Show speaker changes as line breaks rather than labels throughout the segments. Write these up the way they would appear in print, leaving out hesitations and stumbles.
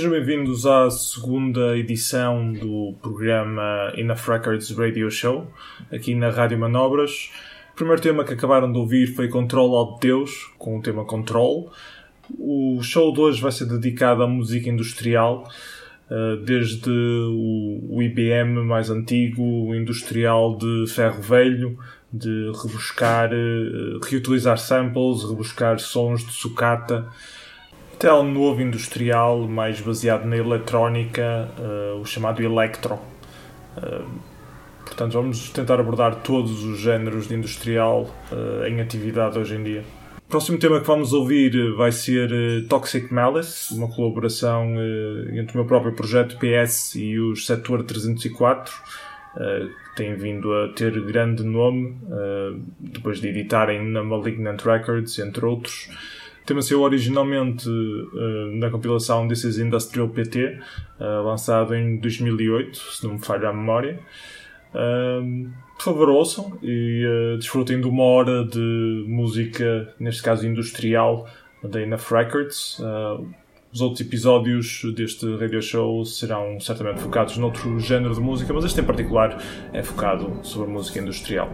Sejam bem-vindos à segunda edição do programa Enough Records Radio Show, aqui na Rádio Manobras. O primeiro tema que acabaram de ouvir foi Control Alt Deus, com o tema Control. O show de hoje vai ser dedicado à música industrial, desde o IBM mais antigo, o industrial de ferro velho, de rebuscar, reutilizar samples, rebuscar sons de sucata, até ao novo industrial mais baseado na eletrónica, o chamado electro. Portanto, vamos tentar abordar todos os géneros de industrial em atividade hoje em dia. O próximo tema que vamos ouvir vai ser Toxic Malice, uma colaboração entre o meu próprio projeto PS e os Setor 304, que têm vindo a ter grande nome, depois de editarem na Malignant Records, entre outros. O tema saiu originalmente na compilação This is Industrial PT, lançado em 2008, se não me falha a memória. Por favor, ouçam e desfrutem de uma hora de música, neste caso industrial, da Enough Records. Os outros episódios deste radio show serão certamente focados noutro género de música, mas este em particular é focado sobre música industrial.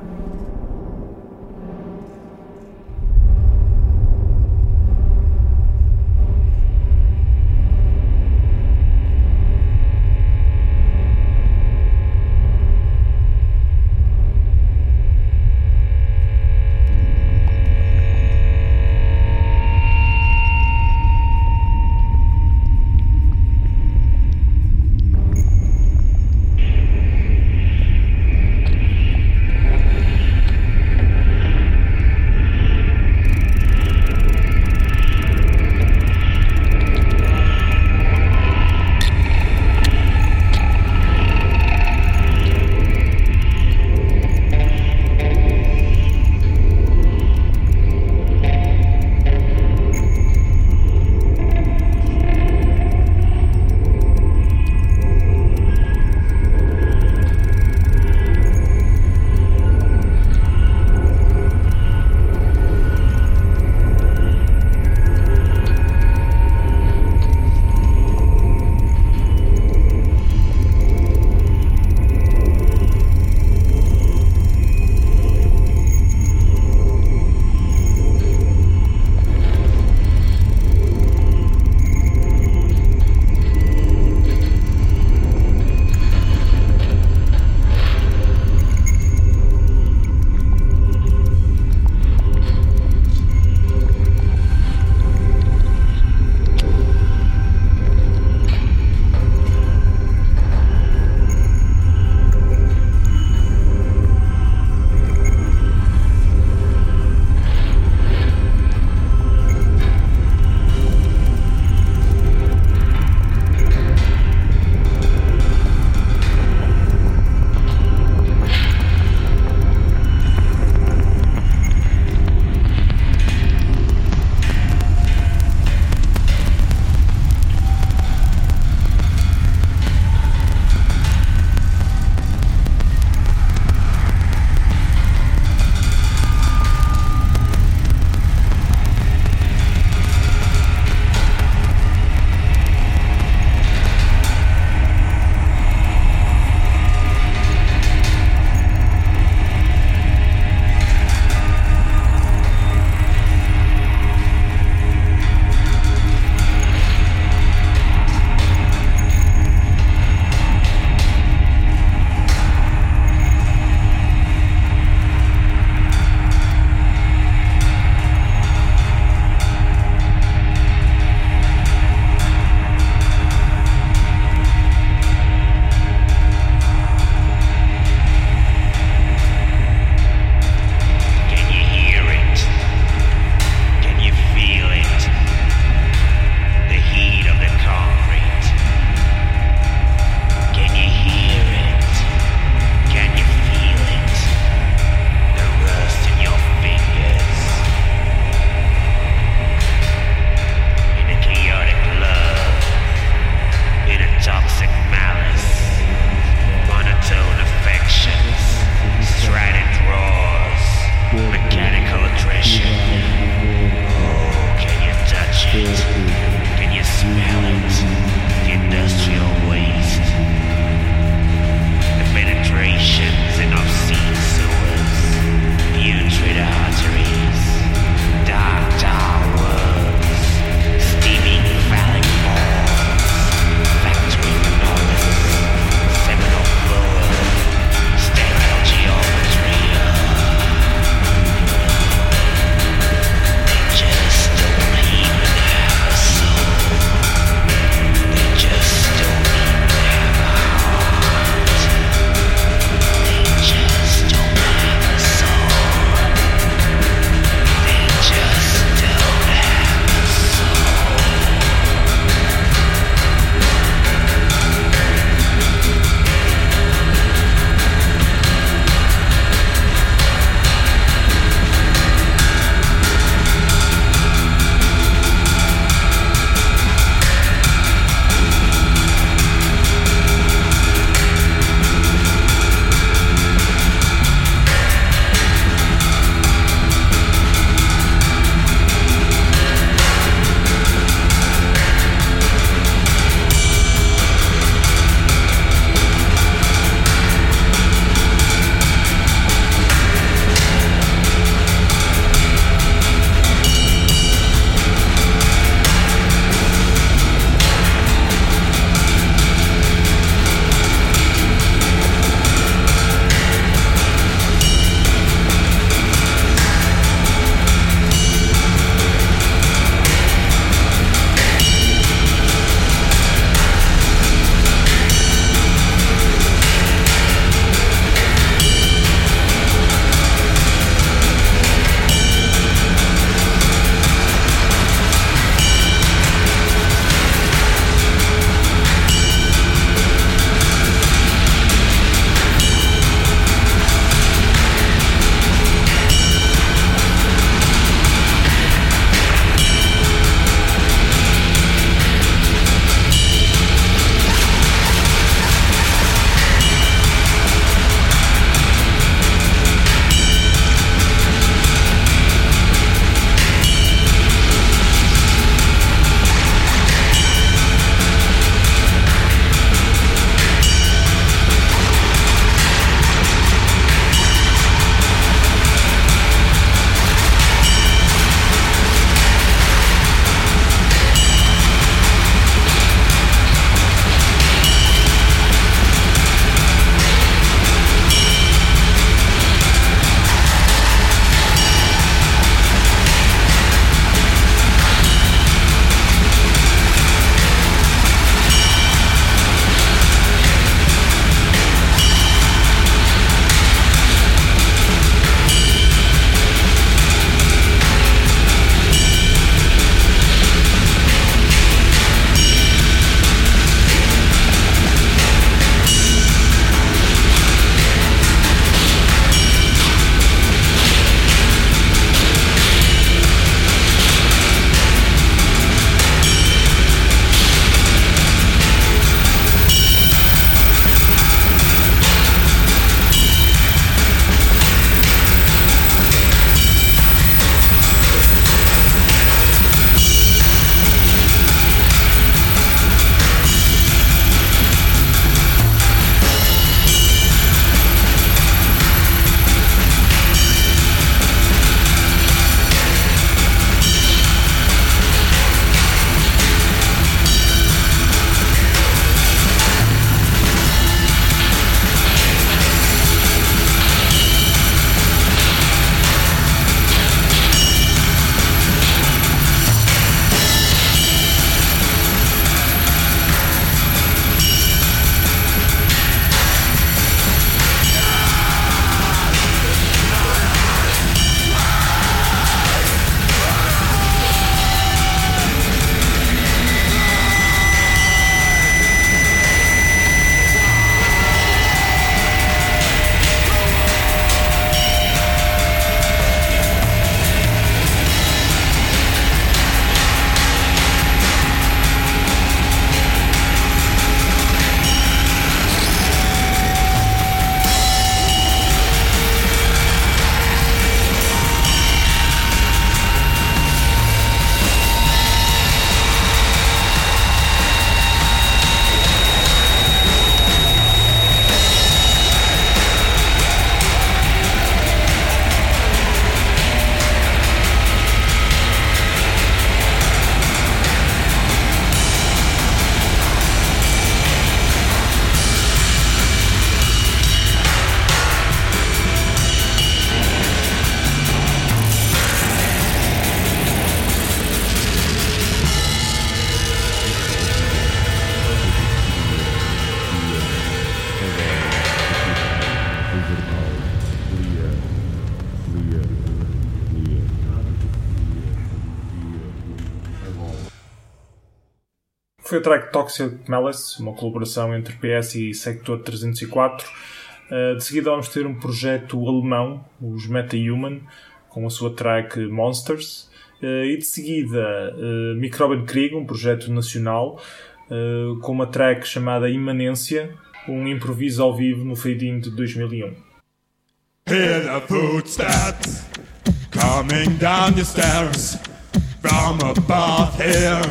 foi a track Toxic Malice, uma colaboração entre PS e Sector 304. De seguida vamos ter um projeto alemão, os Meta-Human, com a sua track Monsters. E de seguida Microbenkrieg, um projeto nacional, com uma track chamada Imanência, um improviso ao vivo no Fade-In de 2001.
Hear the footsteps coming down the stairs from above here.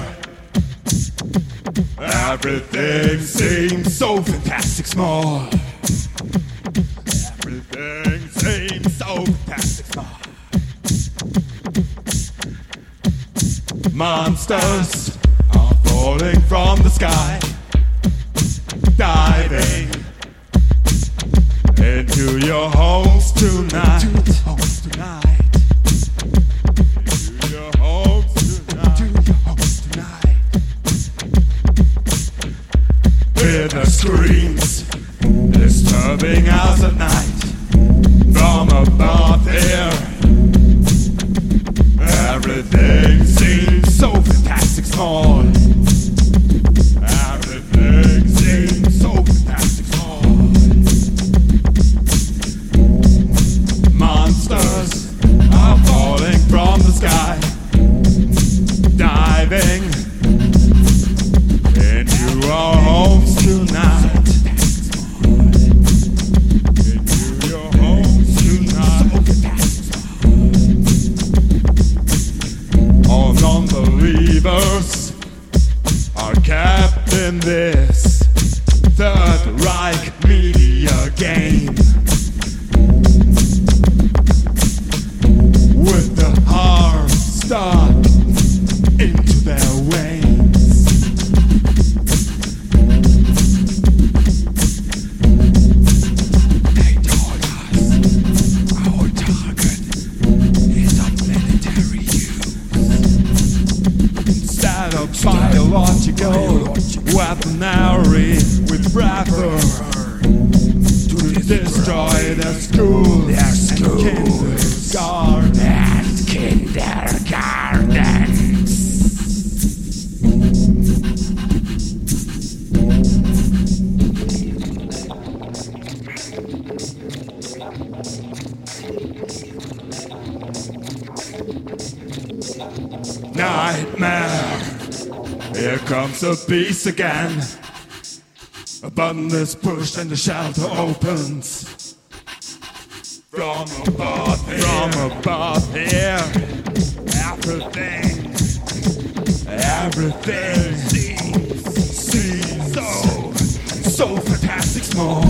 Everything seems so fantastic small. Everything seems so fantastic small. Monsters are falling from the sky, diving into your homes tonight. Into your homes tonight. Hear the screams disturbing us at night from above here. Everything seems so fantastic small. Everything seems so fantastic small. Monsters are falling from the sky, diving into our homes tonight. Into your homes tonight. All non-believers are kept in this Third Reich media game, with the heart stuck into their veins. They told us our target is of military use instead of biological weaponry with rubber to destroy their schools and kindergartens. Nightmare, here comes the beast again. A button is pushed and the shelter opens. From above here, everything seems so fantastic small.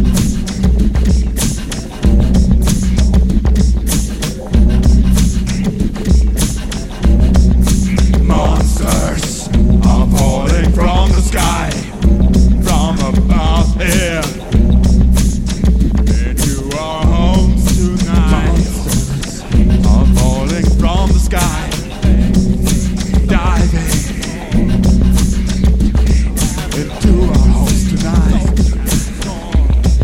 Monsters are falling from the sky, from above here, into our homes tonight. Monsters are falling from the sky, diving into our homes tonight.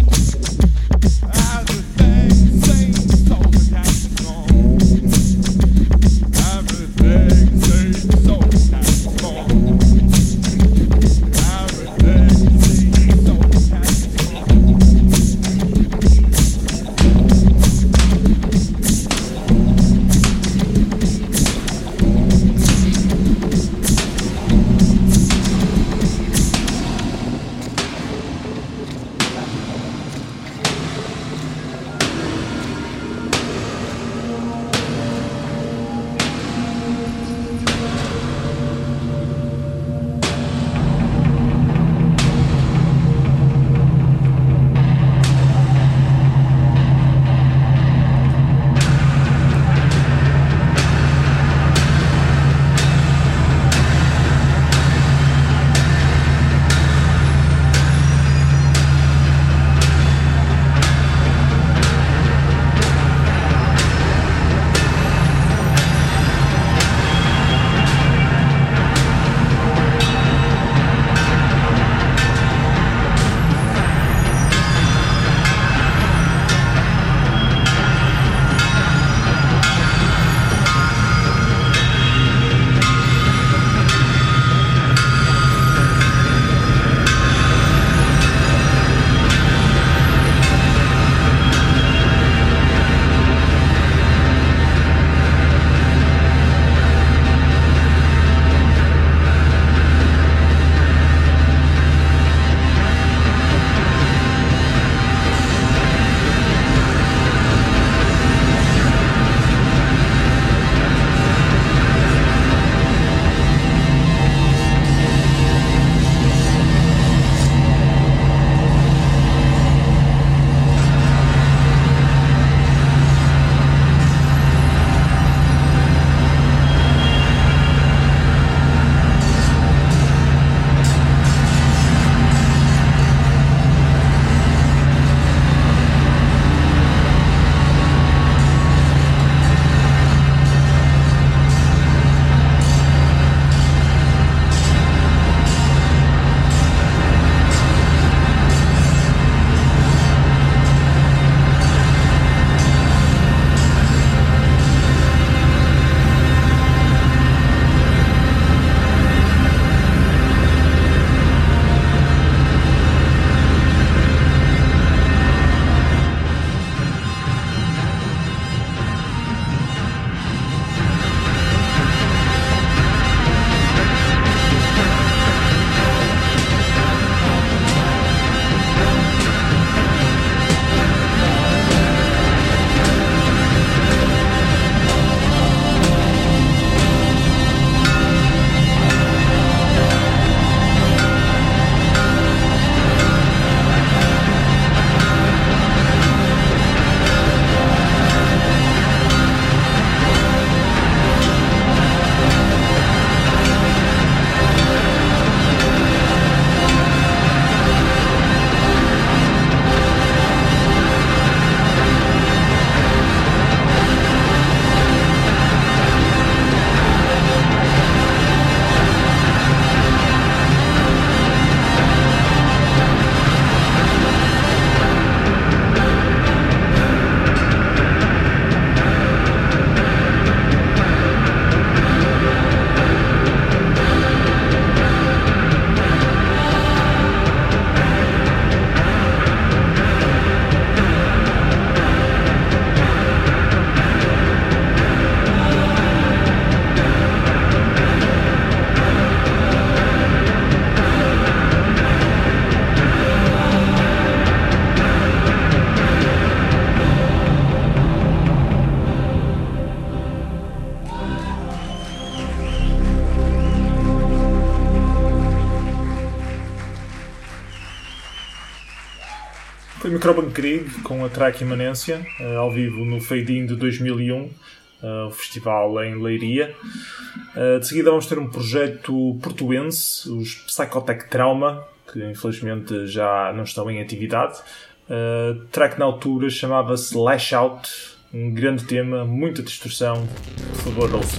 Foi Microbankrieg com a track Imanência, ao vivo no Fade-In de 2001, o festival em Leiria. De seguida vamos ter um projeto portuense, os Psychotech Trauma, que infelizmente já não estão em atividade. Track na altura chamava-se Lash Out, um grande tema, muita distorção. Por favor, ouçam.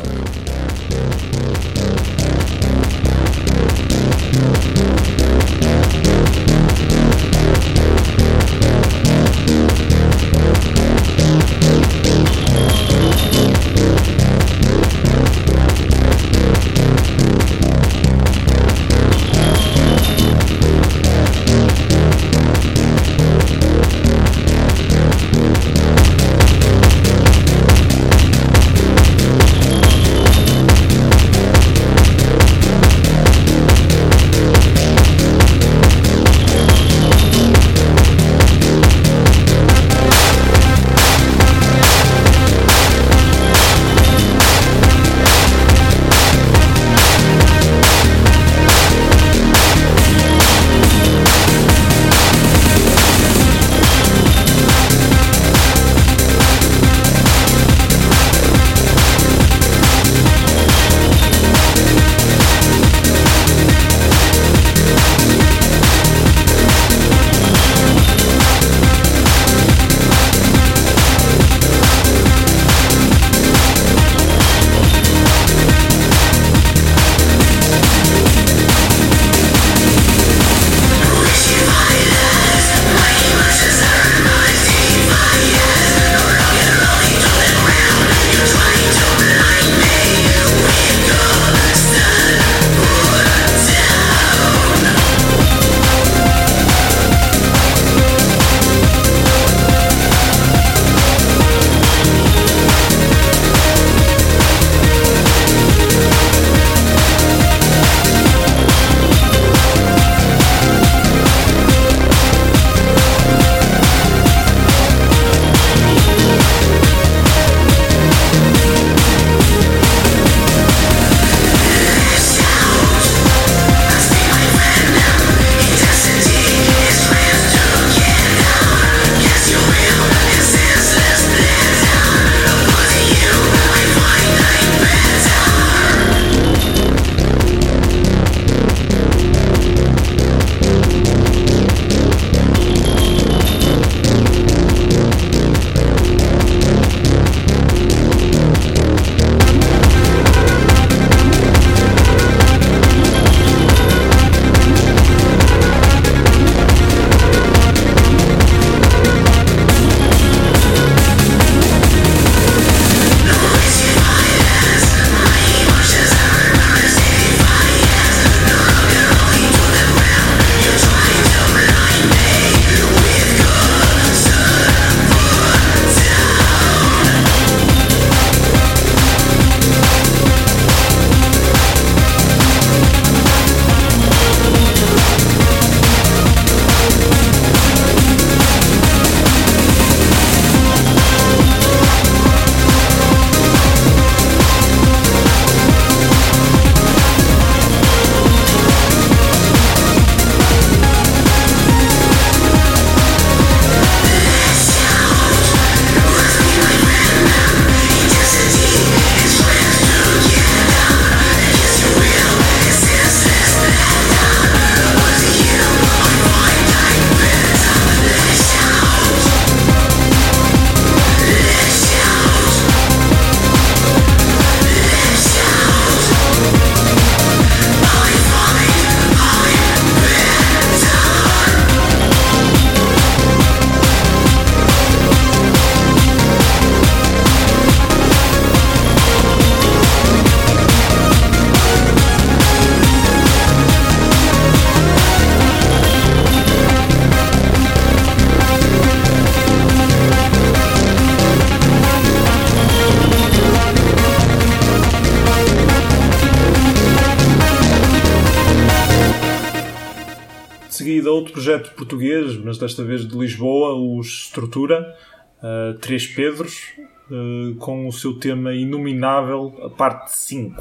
seguida outro projeto português, mas desta vez de Lisboa, os Estrutura, Três Pedros, com o seu tema Inominável, a parte 5.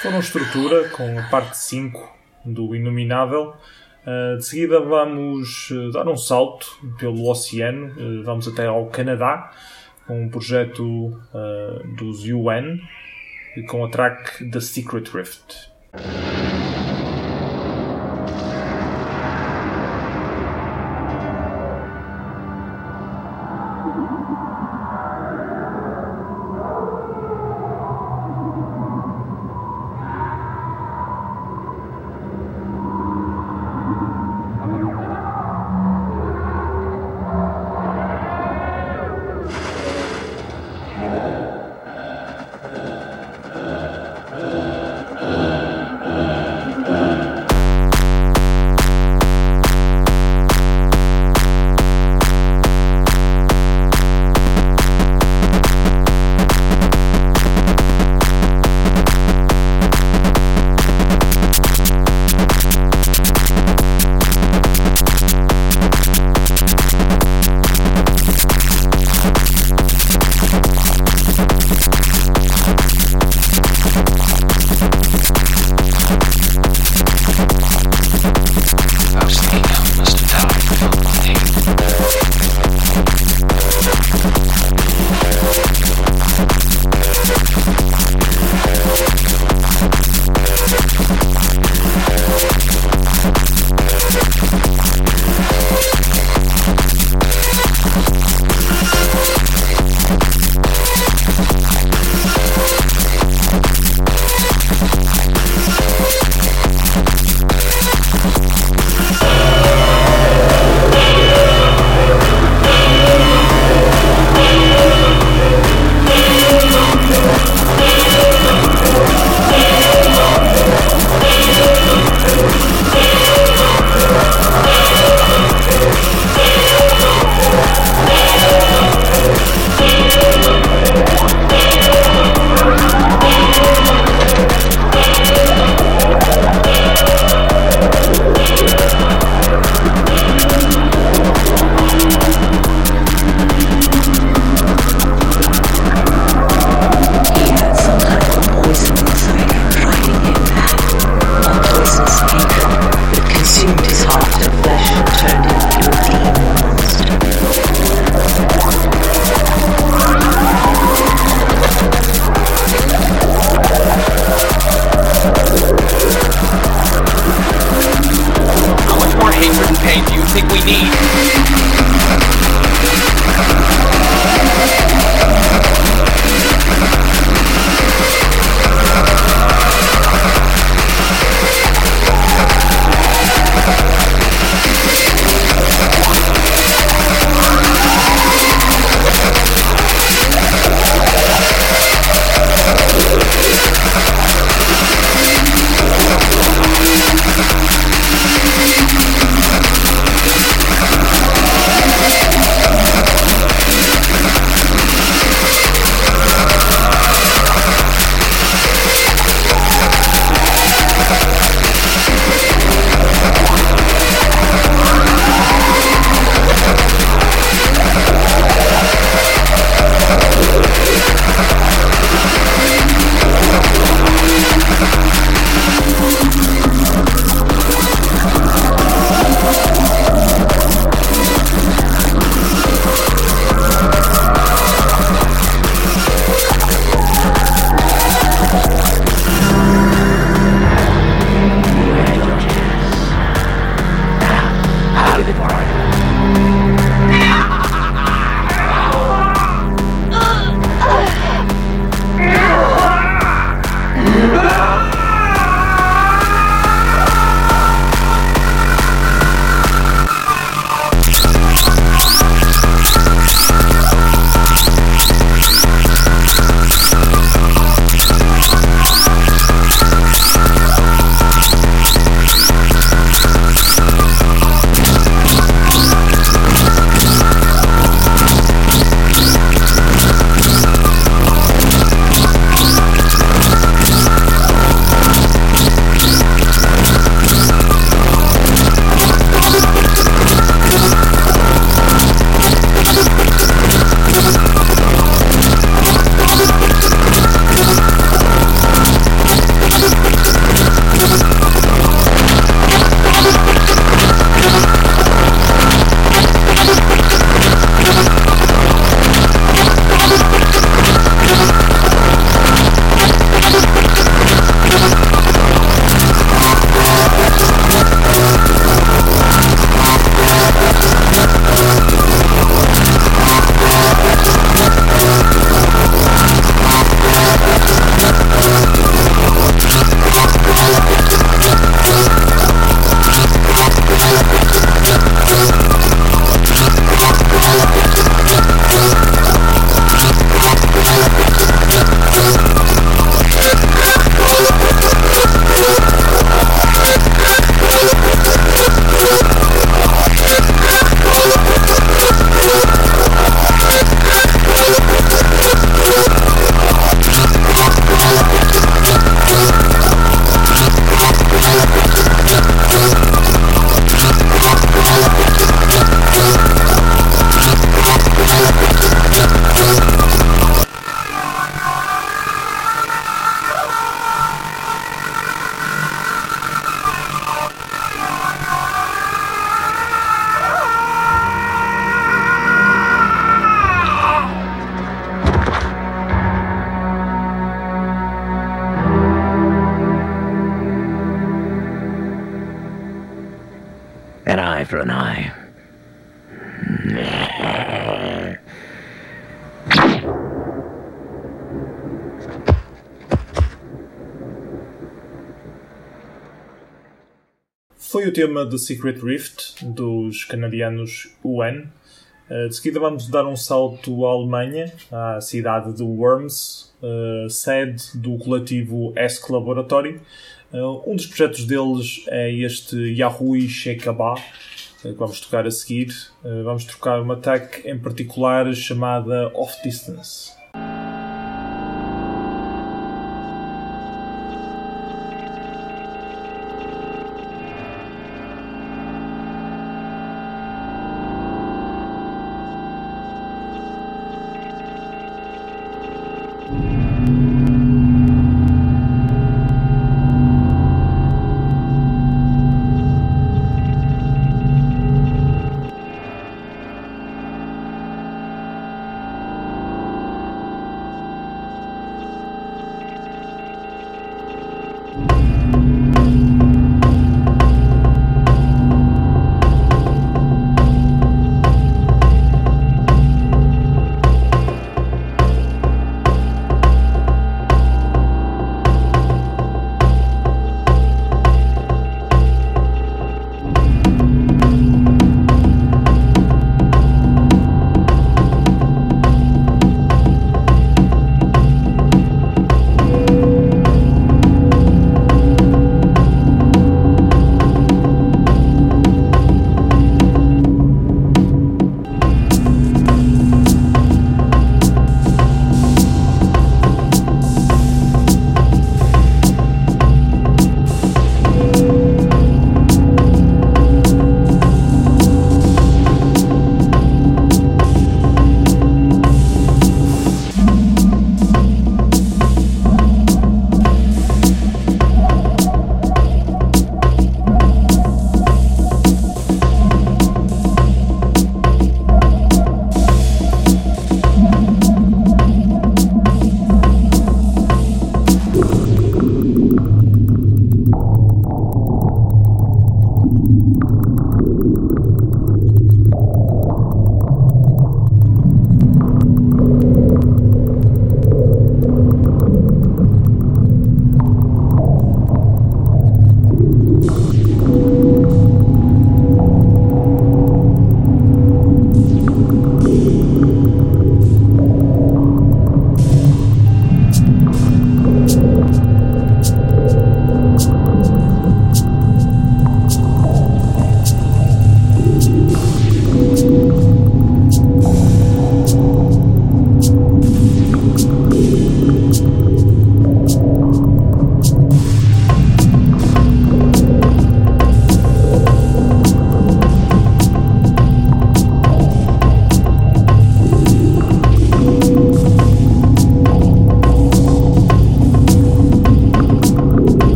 foram estrutura, com a parte 5 do Inominável. De seguida vamos dar um salto pelo oceano, vamos até ao Canadá, com um projeto dos UN, com a track The Secret Rift.
An eye for an eye.
Foi o tema The Secret Rift, dos canadianos UN. De seguida vamos dar um salto à Alemanha, à cidade de Worms, sede do coletivo ESC Laboratory. Um dos projetos deles é este Yahui Shekaba, que vamos tocar a seguir. Vamos tocar uma track em particular chamada Off Distance.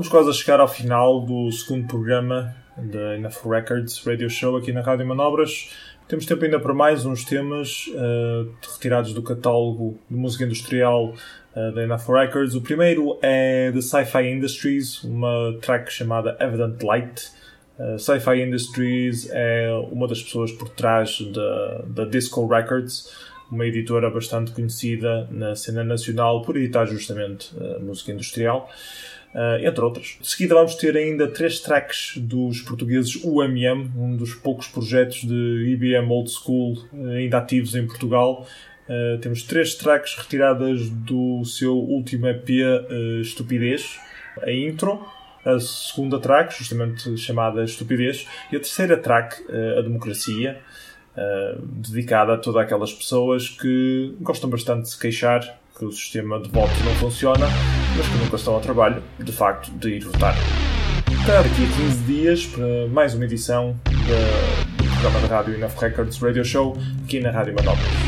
Estamos quase a chegar ao final do segundo programa da Enough Records Radio Show aqui na Rádio Manobras. Temos tempo ainda para mais uns temas retirados do catálogo de música industrial da Enough Records. O primeiro é da Sci-Fi Industries, uma track chamada Evident Light. Sci-Fi Industries é uma das pessoas por trás da Disco Records, uma editora bastante conhecida na cena nacional por editar justamente música industrial, entre outras. De seguida vamos ter ainda 3 tracks dos portugueses UMM, um dos poucos projetos de IBM Old School ainda ativos em Portugal. Temos 3 tracks retiradas do seu último EP, Estupidez, a intro, a segunda track, justamente chamada Estupidez, e a terceira track, a Democracia, dedicada a todas aquelas pessoas que gostam bastante de se queixar que o sistema de votos não funciona, mas que nunca estão ao trabalho, de facto, de ir votar. Até daqui a 15 dias para mais uma edição do programa da rádio Enough Records Radio Show, aqui na Rádio Manobras.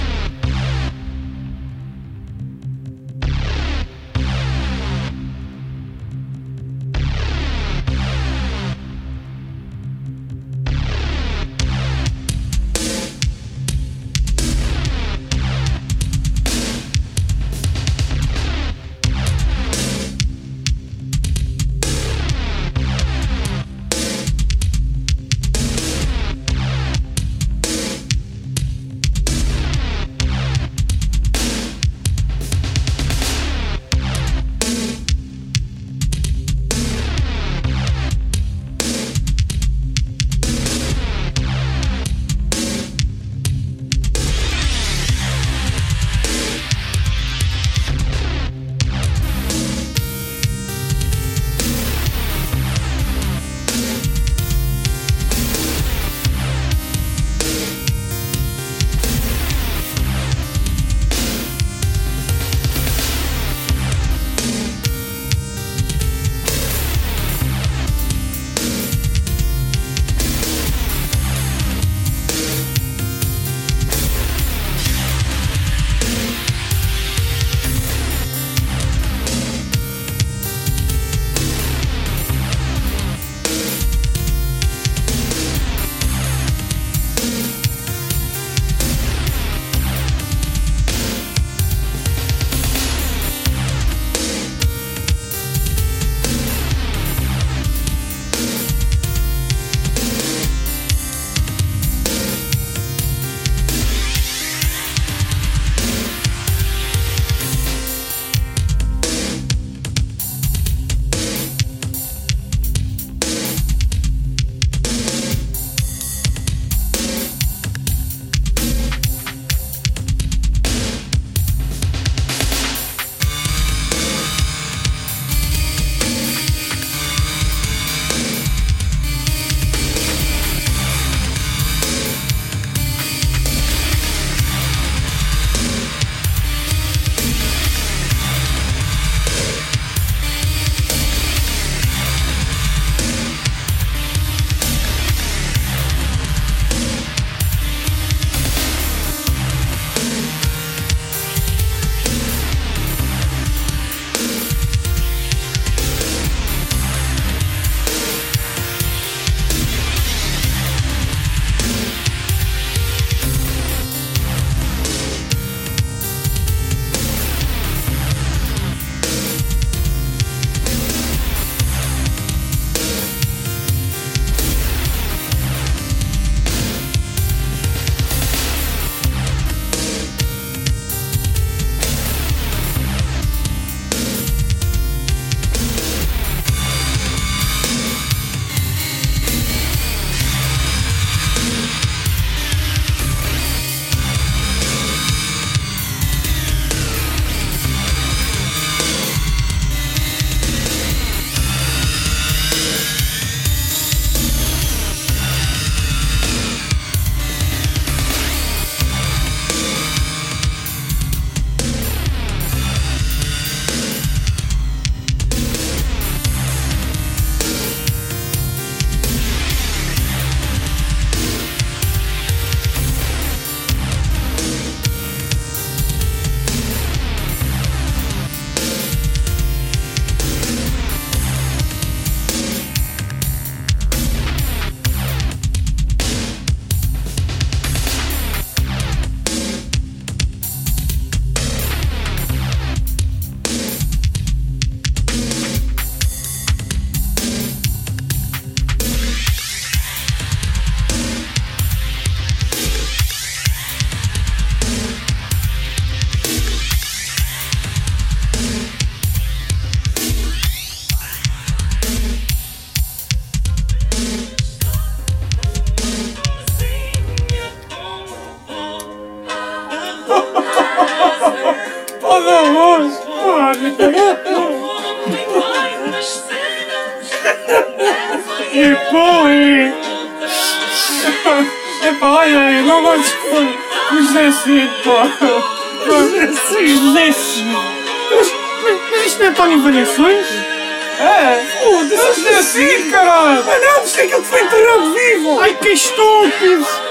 Epá, olha, não gosto que o José Cid, pá. José Cid. Mas isto não é Tony Variações? É? Foda-se, José Cid, caralho. Ah não, isto é aquilo que foi enterrado vivo. Ai, que estúpido.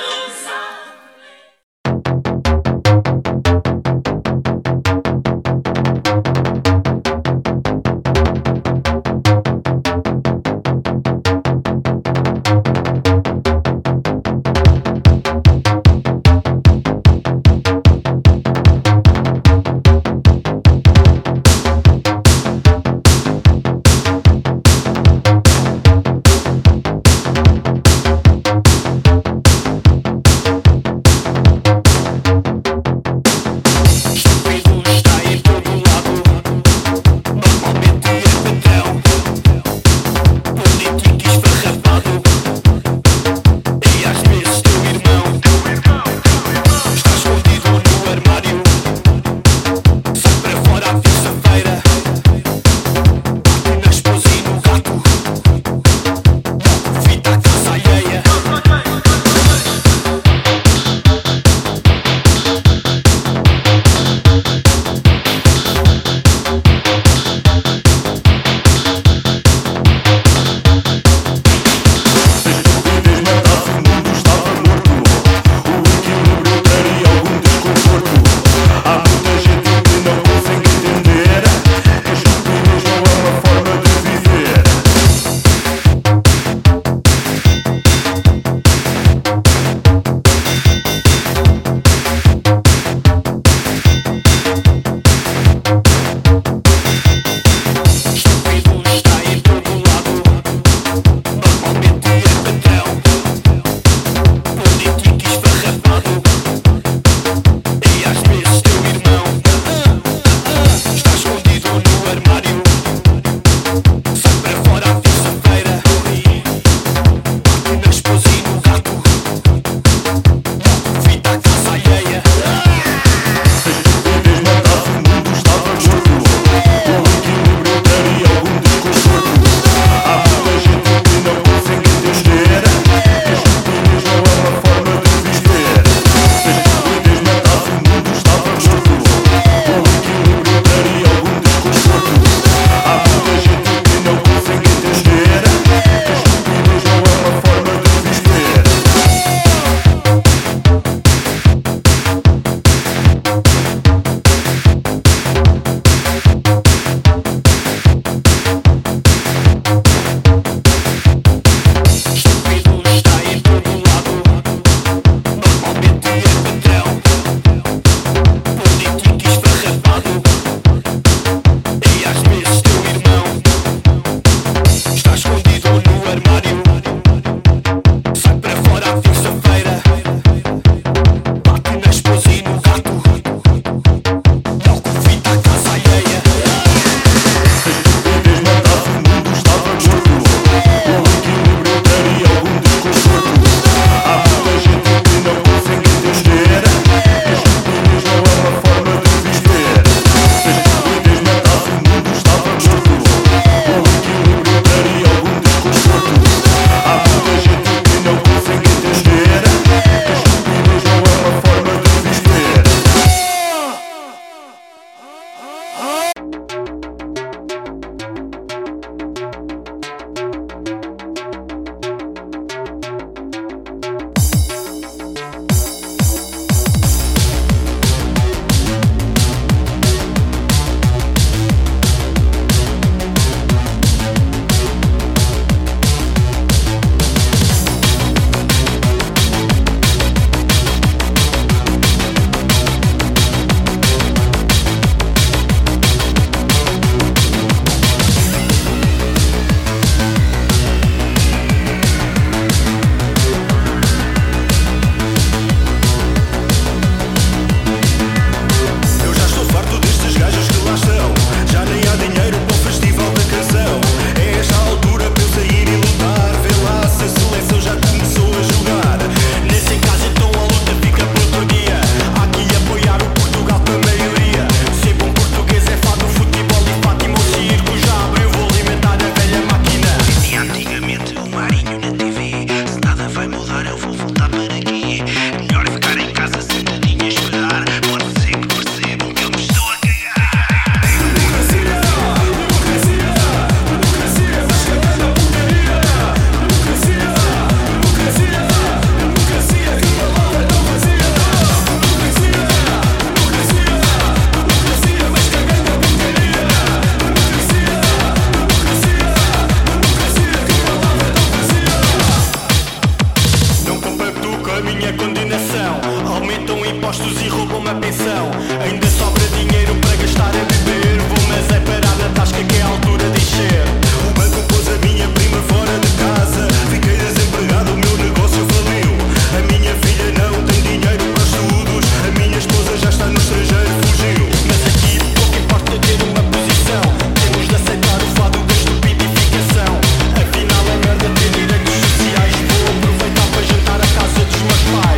impostos e roubam-me a pensão. Ainda sobra dinheiro para gastar a beber. Vou, mas é parar na tasca que é a altura de encher. O banco pôs a minha prima fora de casa. Fiquei desempregado, o meu negócio faliu. A minha filha não tem dinheiro para estudos. A minha esposa já está no estrangeiro, fugiu. Mas aqui pouco importa ter uma posição. Temos de aceitar o fado da estupidificação. Afinal é merda ter direitos sociais. Vou aproveitar para jantar a casa dos meus pais.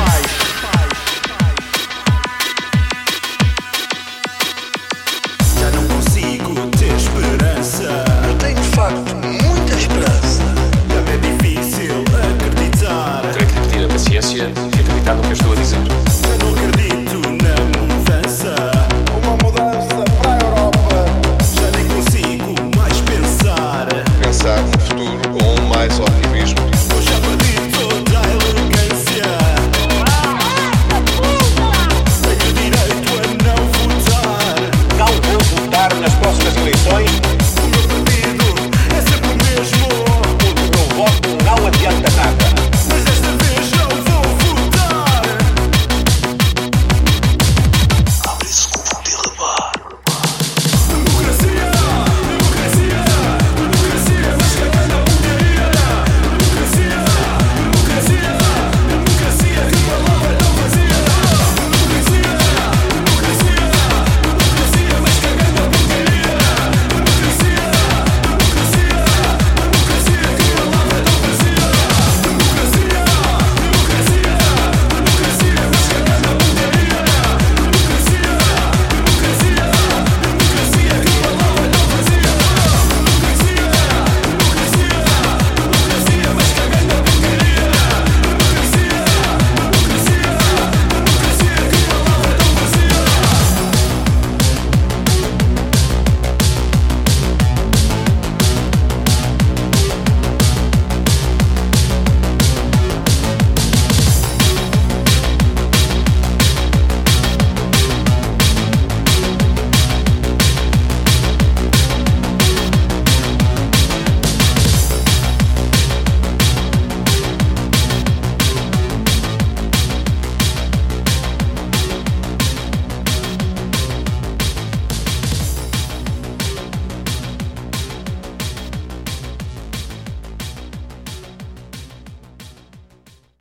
Já não consigo ter esperança.
Eu tenho de facto muita esperança.
Já é difícil acreditar.
Terei que pedir a paciência e acreditar no que eu estou a dizer.